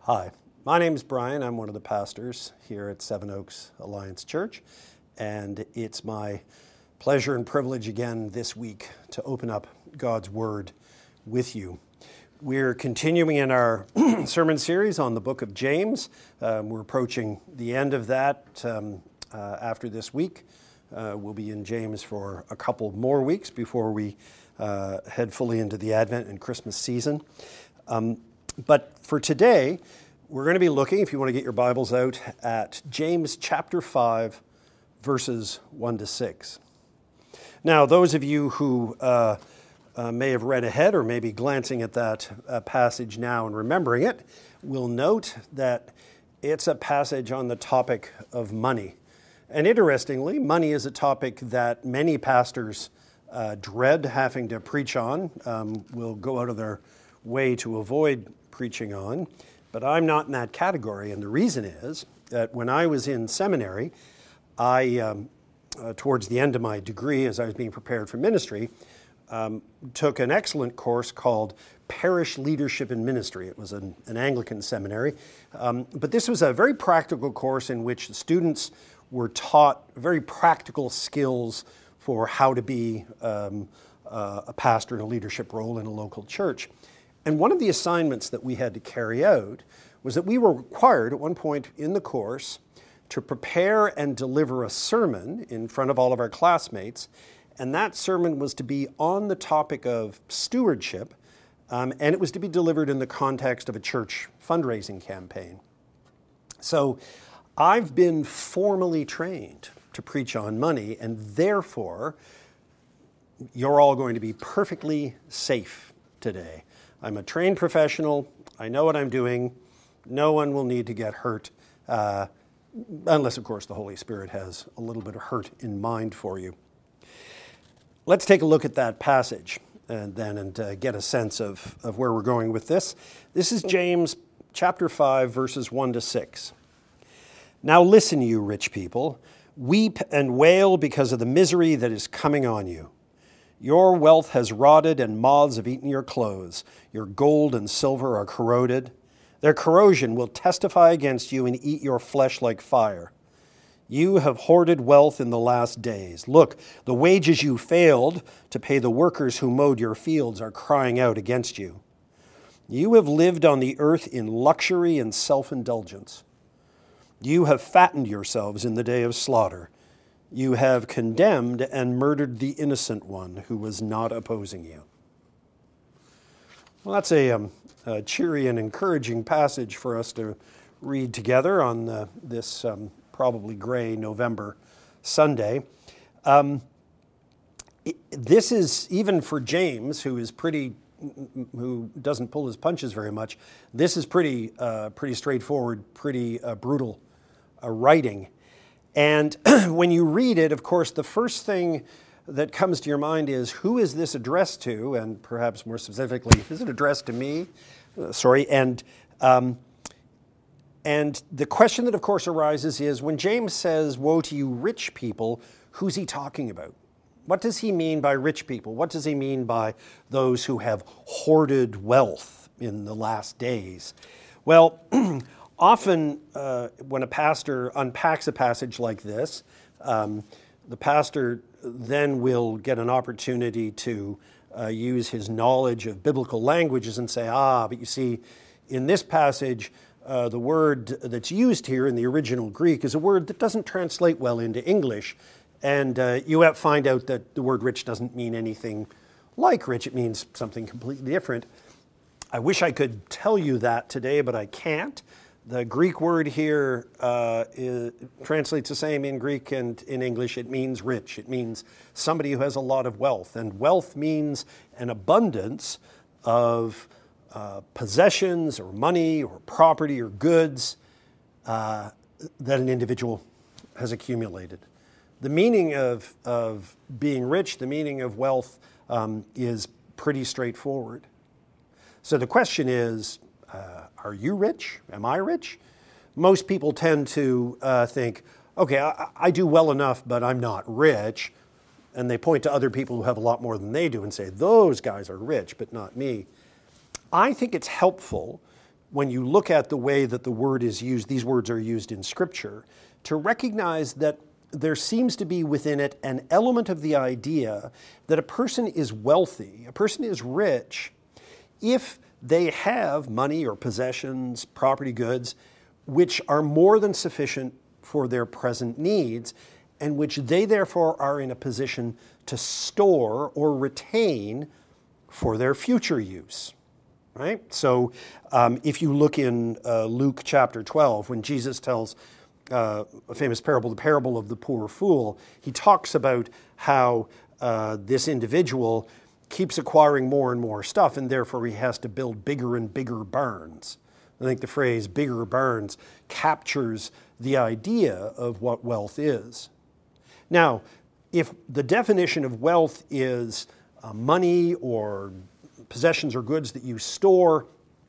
Hi, my name is Brian. I'm one of the pastors here at Seven Oaks Alliance Church, and it's my pleasure and privilege again this week to open up God's Word with you. We're continuing in our sermon series on the book of James. We're approaching the end of that after this week. We'll be in James for a couple more weeks before we head fully into the Advent and Christmas season. But for today, we're going to be looking, if you want to get your Bibles out, at James chapter 5, verses 1 to 6. Now, those of you who may have read ahead or may be glancing at that passage now and remembering it, will note that it's a passage on the topic of money. And interestingly, money is a topic that many pastors dread having to preach on, will go out of their way to avoid preaching on, but I'm not in that category. And the reason is that when I was in seminary, I, towards the end of my degree, as I was being prepared for ministry, took an excellent course called Parish Leadership in Ministry. It was an Anglican seminary, but this was a very practical course in which the students were taught very practical skills for how to be a pastor in a leadership role in a local church. And one of the assignments that we had to carry out was that we were required at one point in the course to prepare and deliver a sermon in front of all of our classmates. And that sermon was to be on the topic of stewardship, and it was to be delivered in the context of a church fundraising campaign. So I've been formally trained to preach on money, and therefore you're all going to be perfectly safe today. I'm a trained professional. I know what I'm doing. No one will need to get hurt, unless, of course, the Holy Spirit has a little bit of hurt in mind for you. Let's take a look at that passage and get a sense of where we're going with this. This is James chapter 5, verses 1 to 6. Now listen, you rich people. Weep and wail because of the misery that is coming on you. Your wealth has rotted and moths have eaten your clothes. Your gold and silver are corroded. Their corrosion will testify against you and eat your flesh like fire. You have hoarded wealth in the last days. Look, the wages you failed to pay the workers who mowed your fields are crying out against you. You have lived on the earth in luxury and self-indulgence. You have fattened yourselves in the day of slaughter. You have condemned and murdered the innocent one who was not opposing you. Well, that's a cheery and encouraging passage for us to read together on this probably gray November Sunday. This is, even for James, who doesn't pull his punches very much, this is pretty straightforward, pretty brutal writing. And when you read it, of course, the first thing that comes to your mind is, who is this addressed to? And perhaps more specifically, is it addressed to me? And the question that, of course, arises is, when James says, woe to you rich people, who's he talking about? What does he mean by rich people? What does he mean by those who have hoarded wealth in the last days? Well, often when a pastor unpacks a passage like this, the pastor then will get an opportunity to use his knowledge of biblical languages and say, but you see, in this passage, the word that's used here in the original Greek is a word that doesn't translate well into English. And you find out that the word rich doesn't mean anything like rich. It means something completely different. I wish I could tell you that today, but I can't. The Greek word here translates the same in Greek and in English. It means rich. It means somebody who has a lot of wealth. And wealth means an abundance of possessions or money or property or goods that an individual has accumulated. The meaning of being rich, the meaning of wealth is pretty straightforward. So the question is, are you rich? Am I rich? Most people tend to think, okay, I do well enough, but I'm not rich. And they point to other people who have a lot more than they do and say, those guys are rich, but not me. I think it's helpful when you look at the way that the word is used, these words are used in Scripture, to recognize that there seems to be within it an element of the idea that a person is wealthy, a person is rich, if they have money or possessions, property, goods, which are more than sufficient for their present needs, and which they therefore are in a position to store or retain for their future use. Right? So if you look in Luke chapter 12, when Jesus tells a famous parable, the parable of the poor fool, he talks about how this individual keeps acquiring more and more stuff, and therefore he has to build bigger and bigger barns. I think the phrase bigger barns captures the idea of what wealth is. Now, if the definition of wealth is money or possessions or goods that you store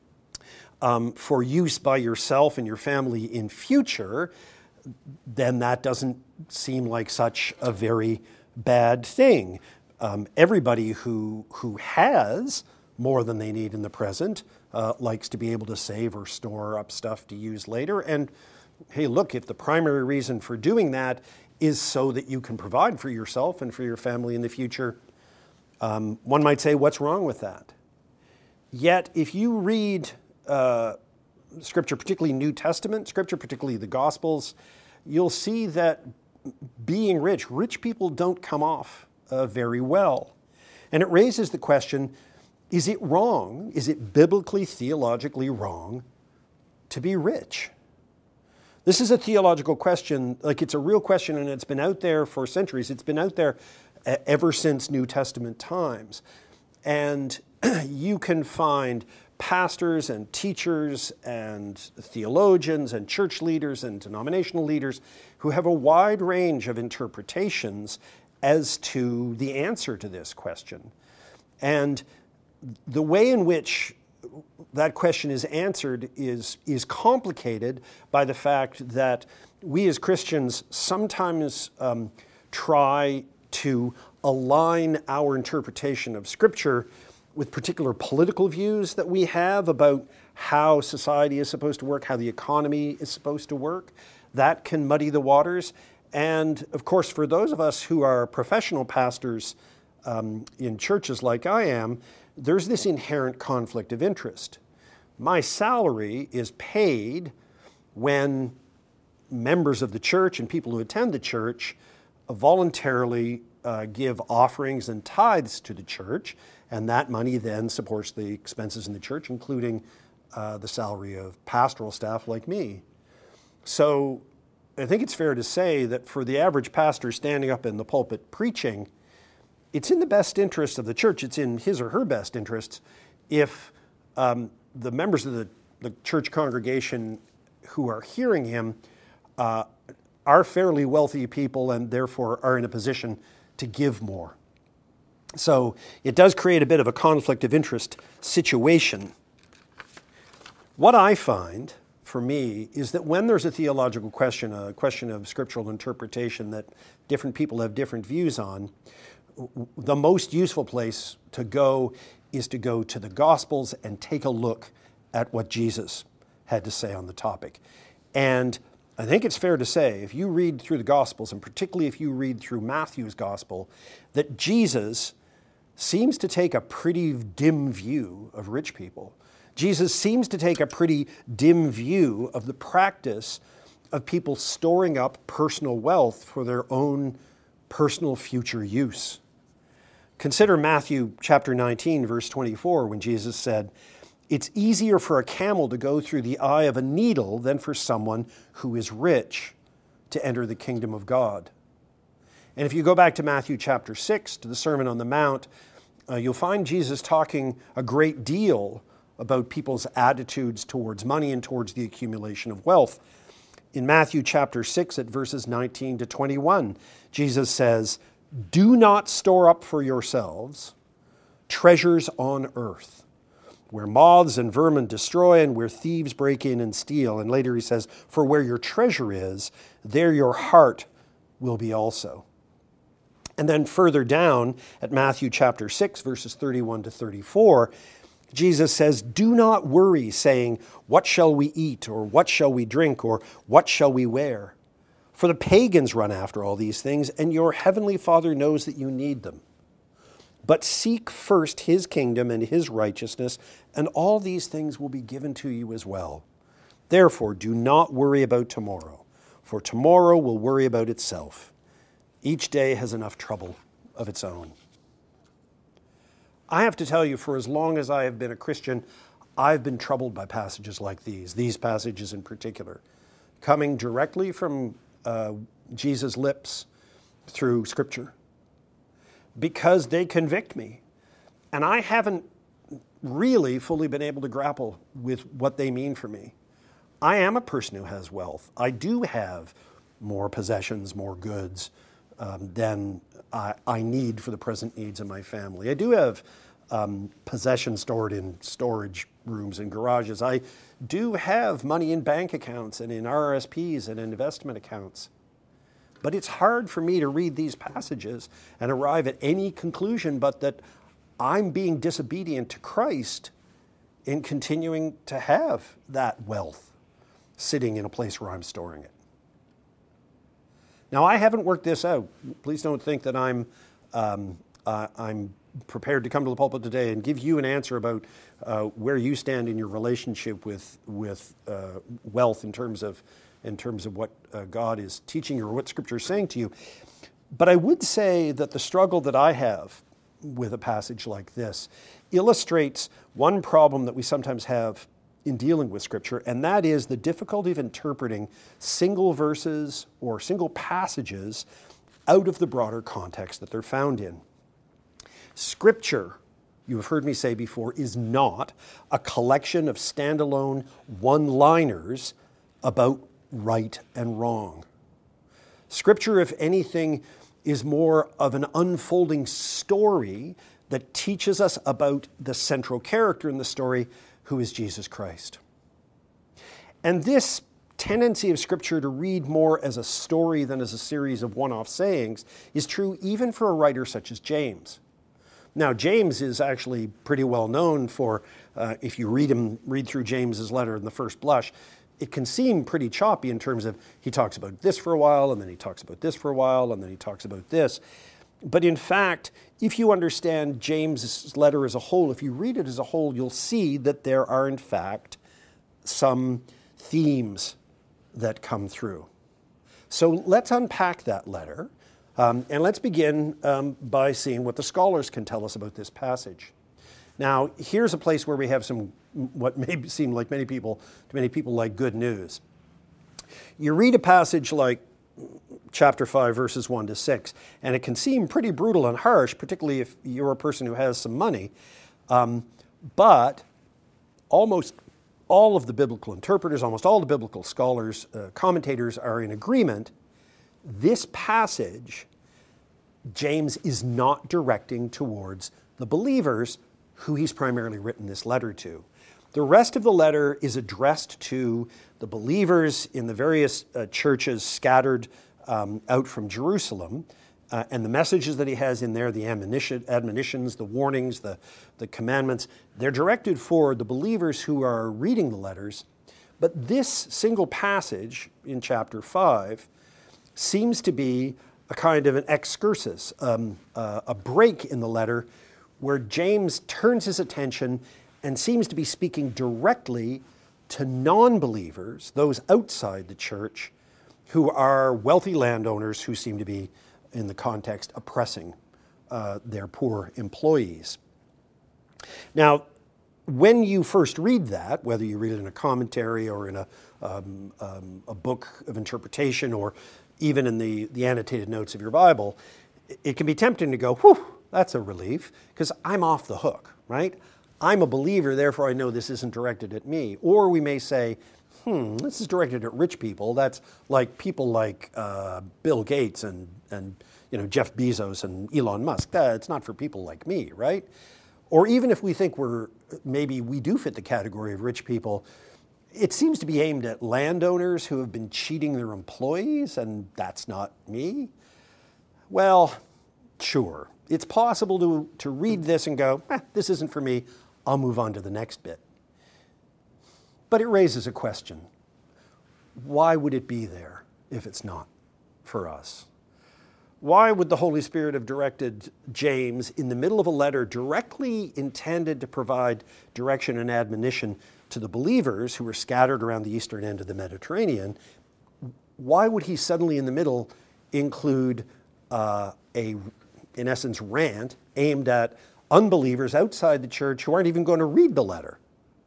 for use by yourself and your family in future, then that doesn't seem like such a very bad thing. Everybody who has more than they need in the present likes to be able to save or store up stuff to use later. And hey, look, if the primary reason for doing that is so that you can provide for yourself and for your family in the future, one might say, what's wrong with that? Yet, if you read Scripture, particularly New Testament Scripture, particularly the Gospels, you'll see that being rich people don't come off very well. And it raises the question, is it wrong, is it biblically, theologically wrong to be rich? This is a theological question, like it's a real question, and it's been out there for centuries. It's been out there ever since New Testament times. And you can find pastors and teachers and theologians and church leaders and denominational leaders who have a wide range of interpretations as to the answer to this question. And the way in which that question is answered is complicated by the fact that we as Christians sometimes try to align our interpretation of Scripture with particular political views that we have about how society is supposed to work, how the economy is supposed to work. That can muddy the waters. And of course, for those of us who are professional pastors in churches like I am, there's this inherent conflict of interest. My salary is paid when members of the church and people who attend the church voluntarily give offerings and tithes to the church, and that money then supports the expenses in the church, including the salary of pastoral staff like me. So I think it's fair to say that for the average pastor standing up in the pulpit preaching, it's in the best interest of the church, it's in his or her best interests if the members of the church congregation who are hearing him are fairly wealthy people and therefore are in a position to give more. So it does create a bit of a conflict of interest situation. What I find for me is that when there's a theological question, a question of scriptural interpretation that different people have different views on, the most useful place to go is to go to the Gospels and take a look at what Jesus had to say on the topic. And I think it's fair to say, if you read through the Gospels, and particularly if you read through Matthew's Gospel, that Jesus seems to take a pretty dim view of rich people. Jesus seems to take a pretty dim view of the practice of people storing up personal wealth for their own personal future use. Consider Matthew chapter 19, verse 24, when Jesus said, "It's easier for a camel to go through the eye of a needle than for someone who is rich to enter the kingdom of God." And if you go back to Matthew chapter 6, to the Sermon on the Mount, you'll find Jesus talking a great deal about people's attitudes towards money and towards the accumulation of wealth. In Matthew chapter 6 at verses 19 to 21, Jesus says, "Do not store up for yourselves treasures on earth, where moths and vermin destroy and where thieves break in and steal." And later he says, "For where your treasure is, there your heart will be also." And then further down at Matthew chapter 6, verses 31 to 34, Jesus says, "Do not worry, saying, 'What shall we eat?' or 'What shall we drink?' or 'What shall we wear?' For the pagans run after all these things, and your heavenly Father knows that you need them. But seek first his kingdom and his righteousness, and all these things will be given to you as well. Therefore, do not worry about tomorrow, for tomorrow will worry about itself. Each day has enough trouble of its own." I have to tell you, for as long as I have been a Christian, I've been troubled by passages like these passages in particular, coming directly from Jesus' lips through Scripture, because they convict me. And I haven't really fully been able to grapple with what they mean for me. I am a person who has wealth. I do have more possessions, more goods than I need for the present needs of my family. I do have possessions stored in storage rooms and garages. I do have money in bank accounts and in RRSPs and in investment accounts. But it's hard for me to read these passages and arrive at any conclusion but that I'm being disobedient to Christ in continuing to have that wealth sitting in a place where I'm storing it. Now, I haven't worked this out. Please don't think that I'm prepared to come to the pulpit today and give you an answer about where you stand in your relationship with wealth in terms of what God is teaching you or what Scripture is saying to you. But I would say that the struggle that I have with a passage like this illustrates one problem that we sometimes have in dealing with Scripture, and that is the difficulty of interpreting single verses or single passages out of the broader context that they're found in. Scripture, you have heard me say before, is not a collection of standalone one-liners about right and wrong. Scripture, if anything, is more of an unfolding story that teaches us about the central character in the story, who is Jesus Christ. And this tendency of Scripture to read more as a story than as a series of one-off sayings is true even for a writer such as James. Now, James is actually pretty well known for, if you read through James's letter in the first blush, it can seem pretty choppy in terms of he talks about this for a while, and then he talks about this for a while, and then he talks about this. But in fact, if you understand James's letter as a whole, if you read it as a whole, you'll see that there are in fact some themes that come through. So let's unpack that letter, and let's begin by seeing what the scholars can tell us about this passage. Now, here's a place where we have some, what may seem like to many people like good news. You read a passage like chapter 5, verses 1 to 6, and it can seem pretty brutal and harsh, particularly if you're a person who has some money. But almost all of the biblical interpreters, almost all the biblical scholars, commentators are in agreement. This passage, James is not directing towards the believers who he's primarily written this letter to. The rest of the letter is addressed to the believers in the various churches scattered out from Jerusalem, and the messages that he has in there, the admonitions, the warnings, the commandments, they're directed for the believers who are reading the letters. But this single passage in chapter 5 seems to be a kind of an excursus, a break in the letter where James turns his attention and seems to be speaking directly to non-believers, those outside the church, who are wealthy landowners who seem to be, in the context, oppressing their poor employees. Now, when you first read that, whether you read it in a commentary or in a book of interpretation or even in the annotated notes of your Bible, it can be tempting to go, whew, that's a relief, because I'm off the hook, right? I'm a believer, therefore I know this isn't directed at me. Or we may say, this is directed at rich people. That's like people like Bill Gates and Jeff Bezos and Elon Musk. It's not for people like me, right? Or even if we think maybe we do fit the category of rich people, it seems to be aimed at landowners who have been cheating their employees, and that's not me. Well, sure. It's possible to read this and go, this isn't for me. I'll move on to the next bit. But it raises a question. Why would it be there if it's not for us? Why would the Holy Spirit have directed James in the middle of a letter directly intended to provide direction and admonition to the believers who were scattered around the eastern end of the Mediterranean? Why would he suddenly in the middle include in essence, rant aimed at unbelievers outside the church who aren't even going to read the letter?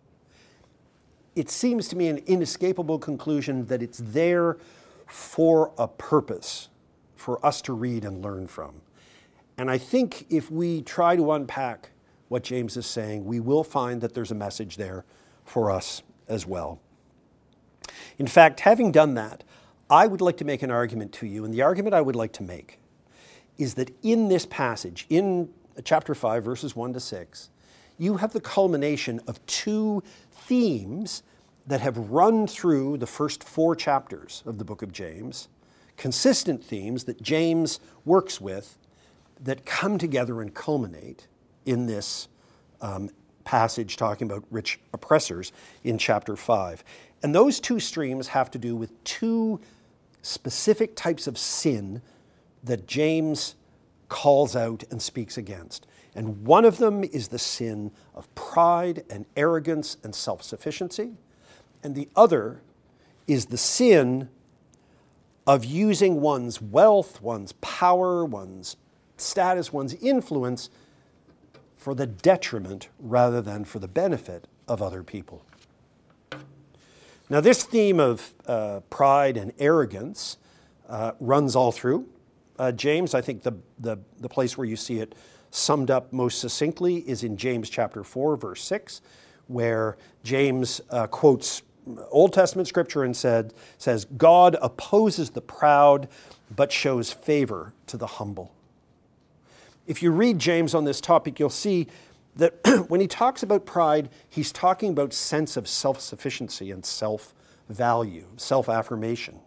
It seems to me an inescapable conclusion that it's there for a purpose, for us to read and learn from. And I think if we try to unpack what James is saying, we will find that there's a message there for us as well. In fact, having done that, I would like to make an argument to you, and the argument I would like to make is that in this passage, in chapter 5, verses 1 to 6, you have the culmination of two themes that have run through the first 4 chapters of the book of James, consistent themes that James works with that come together and culminate in this passage talking about rich oppressors in chapter 5. And those two streams have to do with two specific types of sin that James calls out and speaks against. And one of them is the sin of pride and arrogance and self-sufficiency. And the other is the sin of using one's wealth, one's power, one's status, one's influence for the detriment rather than for the benefit of other people. Now, this theme of pride and arrogance runs all through James. I think the place where you see it summed up most succinctly is in James chapter 4, verse 6, where James quotes Old Testament scripture and says, God opposes the proud, but shows favor to the humble. If you read James on this topic, you'll see that when he talks about pride, he's talking about sense of self-sufficiency and self-value, self-affirmation.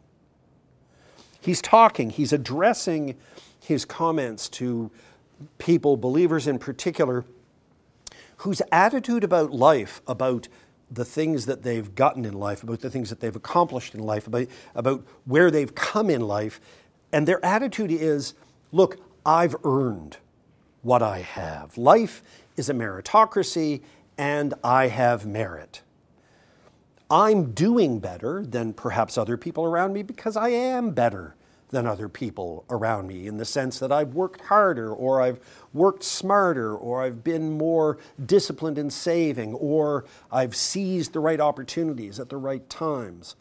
He's addressing his comments to people, believers in particular, whose attitude about life, about the things that they've gotten in life, about the things that they've accomplished in life, about where they've come in life, and their attitude is, look, I've earned what I have. Life is a meritocracy, and I have merit. I'm doing better than perhaps other people around me because I am better than other people around me in the sense that I've worked harder, or I've worked smarter, or I've been more disciplined in saving, or I've seized the right opportunities at the right times.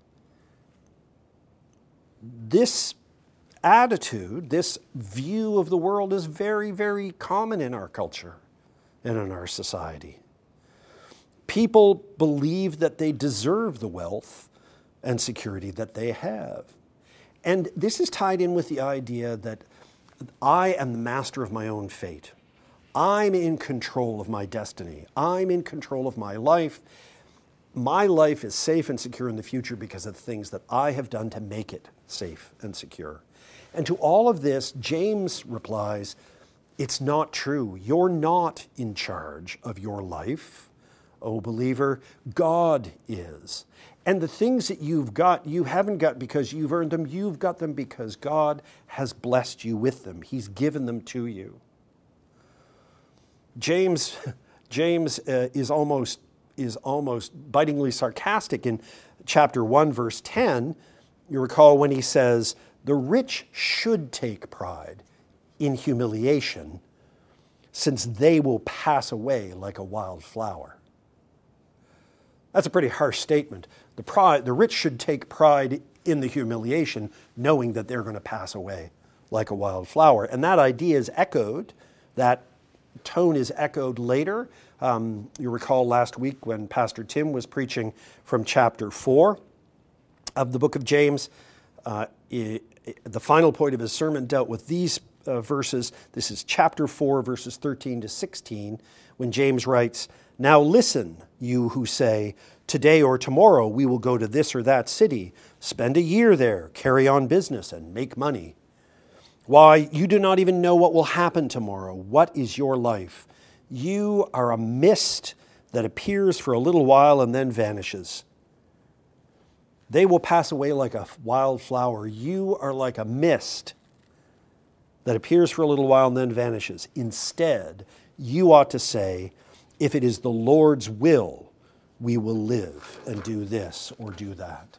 This attitude, this view of the world is very, very common in our culture and in our society. People believe that they deserve the wealth and security that they have. And this is tied in with the idea that I am the master of my own fate. I'm in control of my destiny. I'm in control of my life. My life is safe and secure in the future because of the things that I have done to make it safe and secure. And to all of this, James replies, it's not true. You're not in charge of your life, O believer. God is. And the things that you've got, you haven't got because you've earned them. You've got them because God has blessed you with them. He's given them to you. James is almost bitingly sarcastic in chapter 1, verse 10. You recall when he says, the rich should take pride in humiliation, since they will pass away like a wild flower. That's a pretty harsh statement. The rich should take pride in the humiliation, knowing that they're going to pass away like a wild flower. And that idea is echoed, that tone is echoed later. You recall last week when Pastor Tim was preaching from chapter 4 of the book of James. The final point of his sermon dealt with these verses. This is chapter 4, verses 13 to 16, when James writes, now listen, you who say, today or tomorrow we will go to this or that city, spend a year there, carry on business, and make money. Why, you do not even know what will happen tomorrow. What is your life? You are a mist that appears for a little while and then vanishes. They will pass away like a wild flower. You are like a mist that appears for a little while and then vanishes. Instead, you ought to say, if it is the Lord's will, we will live and do this or do that.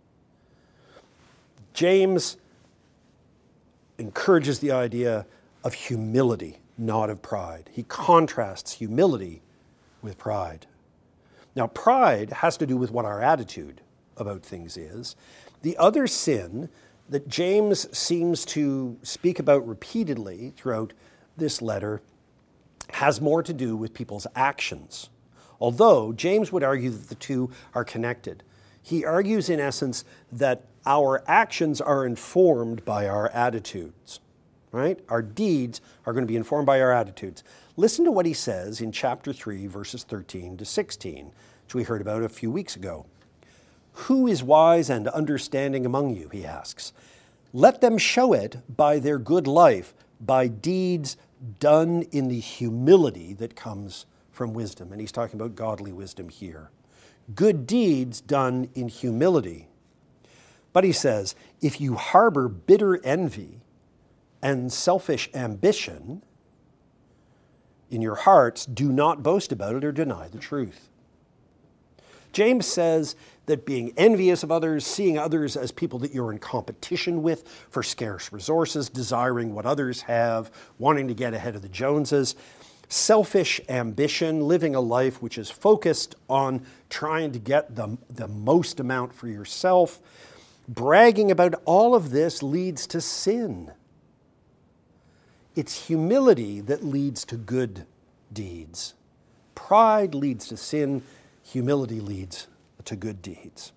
James encourages the idea of humility, not of pride. He contrasts humility with pride. Now, pride has to do with what our attitude about things is. The other sin that James seems to speak about repeatedly throughout this letter has more to do with people's actions. Although James would argue that the two are connected. He argues in essence that our actions are informed by our attitudes, right? Our deeds are going to be informed by our attitudes. Listen to what he says in chapter 3, verses 13 to 16, which we heard about a few weeks ago. Who is wise and understanding among you, he asks. Let them show it by their good life, by deeds done in the humility that comes from wisdom. And he's talking about godly wisdom here. Good deeds done in humility. But he says, if you harbor bitter envy and selfish ambition in your hearts, do not boast about it or deny the truth. James says that being envious of others, seeing others as people that you're in competition with for scarce resources, desiring what others have, wanting to get ahead of the Joneses, selfish ambition, living a life which is focused on trying to get the most amount for yourself, bragging about all of this leads to sin. It's humility that leads to good deeds. Pride leads to sin. Humility leads to good deeds.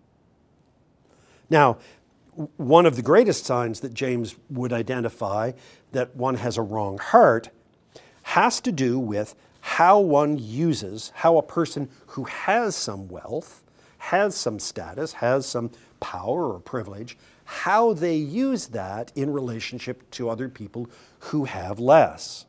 Now, one of the greatest signs that James would identify that one has a wrong heart has to do with how one uses, how a person who has some wealth, has some status, has some power or privilege, how they use that in relationship to other people who have less.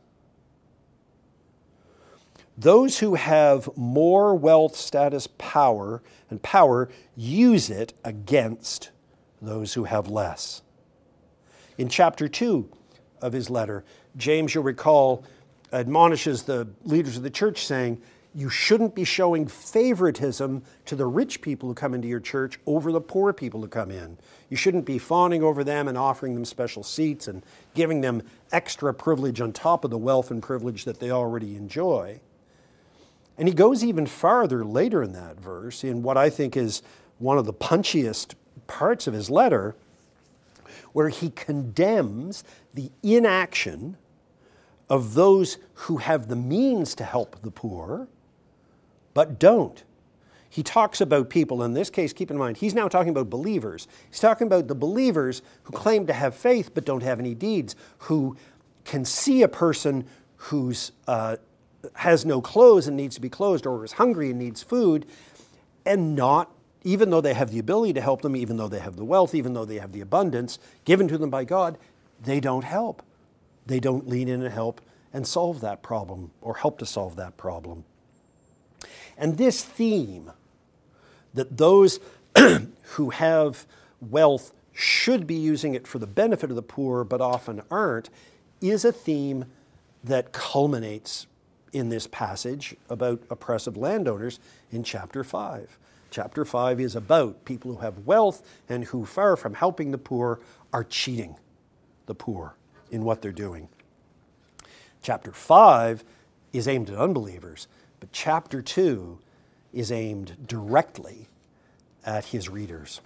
Those who have more wealth, status, power use it against those who have less. In chapter 2 of his letter, James, you'll recall, admonishes the leaders of the church saying, you shouldn't be showing favoritism to the rich people who come into your church over the poor people who come in. You shouldn't be fawning over them and offering them special seats and giving them extra privilege on top of the wealth and privilege that they already enjoy. And he goes even farther later in that verse, in what I think is one of the punchiest parts of his letter, where he condemns the inaction of those who have the means to help the poor, but don't. He talks about people, in this case, keep in mind, he's now talking about believers. He's talking about the believers who claim to have faith but don't have any deeds, who can see a person who's has no clothes and needs to be clothed, or is hungry and needs food, and not, even though they have the ability to help them, even though they have the wealth, even though they have the abundance given to them by God, they don't help. They don't lean in and help and solve that problem or help to solve that problem. And this theme that those who have wealth should be using it for the benefit of the poor but often aren't is a theme that culminates in this passage about oppressive landowners in chapter 5. Chapter 5 is about people who have wealth and who, far from helping the poor, are cheating the poor in what they're doing. Chapter 5 is aimed at unbelievers, but chapter 2 is aimed directly at his readers.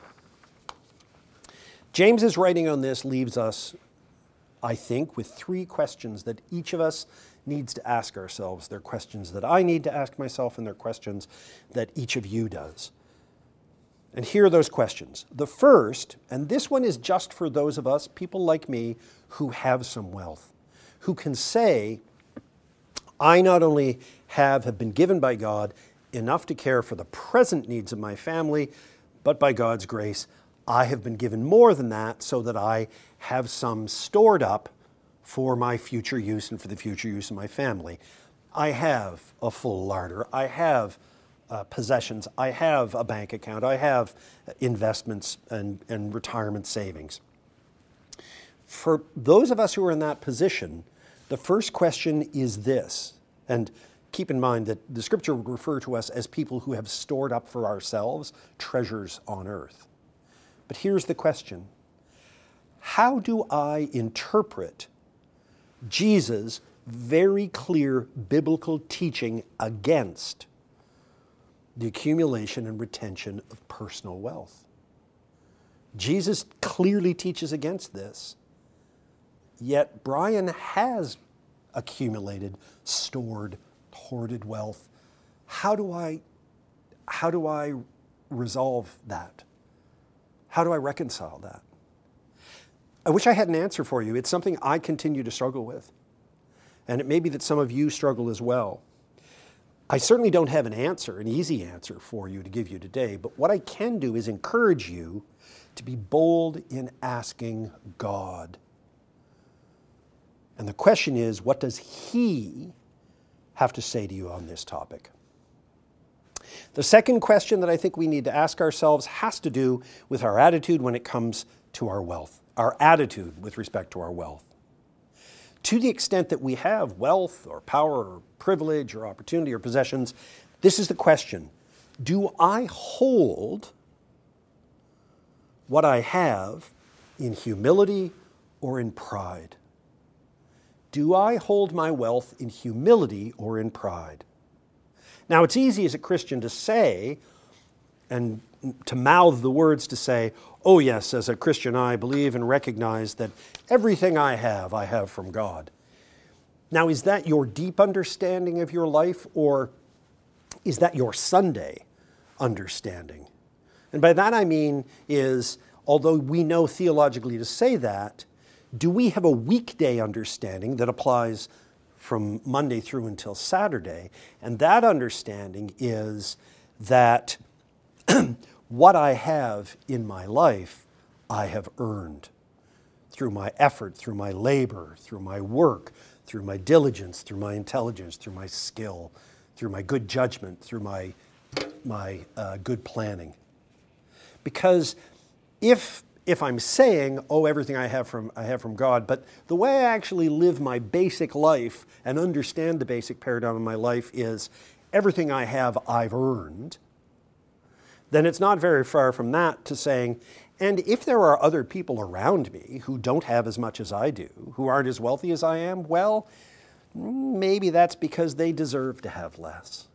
James's writing on this leaves us, I think, with 3 questions that each of us needs to ask ourselves. They're questions that I need to ask myself, and they're questions that each of you does. And here are those questions. The first, and this one is just for those of us, people like me, who have some wealth, who can say, I not only have been given by God enough to care for the present needs of my family, but by God's grace, I have been given more than that so that I have some stored up for my future use and for the future use of my family. I have a full larder. I have possessions. I have a bank account. I have investments and retirement savings. For those of us who are in that position, the first question is this, and keep in mind that the scripture would refer to us as people who have stored up for ourselves treasures on earth. But here's the question. How do I interpret Jesus' very clear biblical teaching against the accumulation and retention of personal wealth? Jesus clearly teaches against this, yet Brian has accumulated, stored, hoarded wealth. How do I resolve that? How do I reconcile that? I wish I had an answer for you. It's something I continue to struggle with. And it may be that some of you struggle as well. I certainly don't have an easy answer for you to give you today, but what I can do is encourage you to be bold in asking God. And the question is, what does He have to say to you on this topic? The second question that I think we need to ask ourselves has to do with our attitude when it comes to our wealth, our attitude with respect to our wealth. To the extent that we have wealth or power or privilege or opportunity or possessions, this is the question. Do I hold what I have in humility or in pride? Do I hold my wealth in humility or in pride? Now, it's easy as a Christian to say, and to mouth the words to say, oh yes, as a Christian I believe and recognize that everything I have from God. Now, is that your deep understanding of your life, or is that your Sunday understanding? And by that I mean is, although we know theologically to say that, do we have a weekday understanding that applies from Monday through until Saturday? And that understanding is that what I have in my life, I have earned through my effort, through my labor, through my work, through my diligence, through my intelligence, through my skill, through my good judgment, through my good planning. Because if I'm saying, oh, everything I have from God, but the way I actually live my basic life and understand the basic paradigm of my life is everything I have, I've earned, then it's not very far from that to saying, and if there are other people around me who don't have as much as I do, who aren't as wealthy as I am, well, maybe that's because they deserve to have less.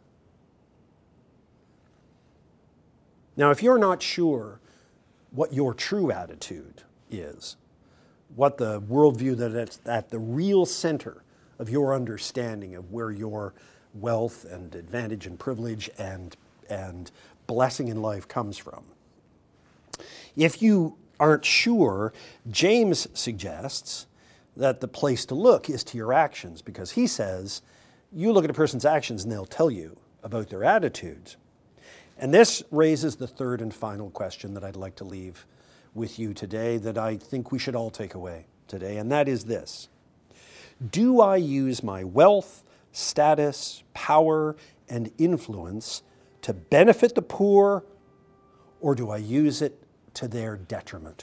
Now, if you're not sure what your true attitude is, what the worldview that it's at the real center of your understanding of where your wealth and advantage and privilege and blessing in life comes from. If you aren't sure, James suggests that the place to look is to your actions, because he says, you look at a person's actions and they'll tell you about their attitudes. And this raises the third and final question that I'd like to leave with you today that I think we should all take away today, and that is this. Do I use my wealth, status, power, and influence to benefit the poor, or do I use it to their detriment?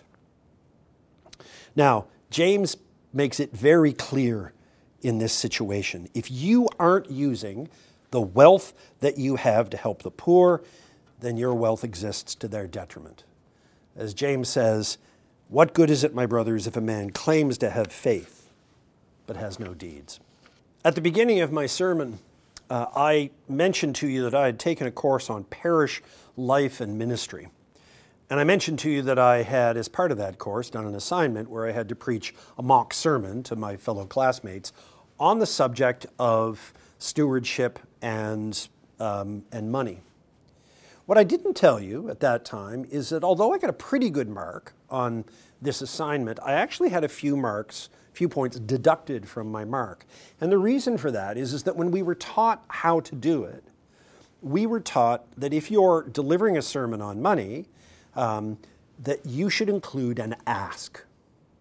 Now, James makes it very clear in this situation. If you aren't using the wealth that you have to help the poor, then your wealth exists to their detriment. As James says, what good is it, my brothers, if a man claims to have faith but has no deeds? At the beginning of my sermon, I mentioned to you that I had taken a course on parish life and ministry. And I mentioned to you that I had, as part of that course, done an assignment where I had to preach a mock sermon to my fellow classmates on the subject of stewardship and money. What I didn't tell you at that time is that although I got a pretty good mark on this assignment, I actually had a few points deducted from my mark. And the reason for that is that when we were taught how to do it, we were taught that if you're delivering a sermon on money, that you should include an ask.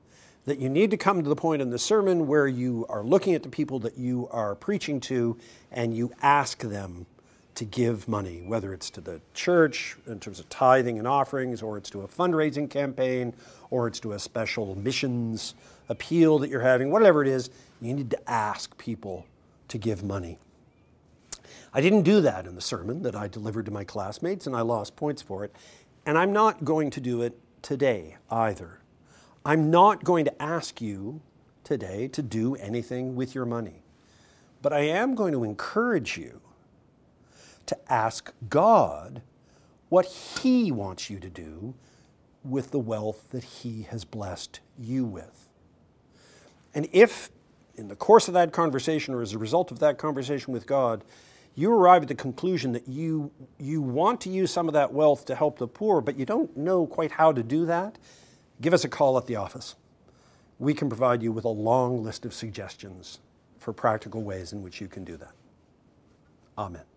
that you need to come to the point in the sermon where you are looking at the people that you are preaching to and you ask them to give money, whether it's to the church in terms of tithing and offerings, or it's to a fundraising campaign, or it's to a special missions appeal that you're having, whatever it is, you need to ask people to give money. I didn't do that in the sermon that I delivered to my classmates, and I lost points for it. And I'm not going to do it today either. I'm not going to ask you today to do anything with your money. But I am going to encourage you to ask God what He wants you to do with the wealth that He has blessed you with. And if, in the course of that conversation or as a result of that conversation with God, you arrive at the conclusion that you want to use some of that wealth to help the poor, but you don't know quite how to do that, give us a call at the office. We can provide you with a long list of suggestions for practical ways in which you can do that. Amen.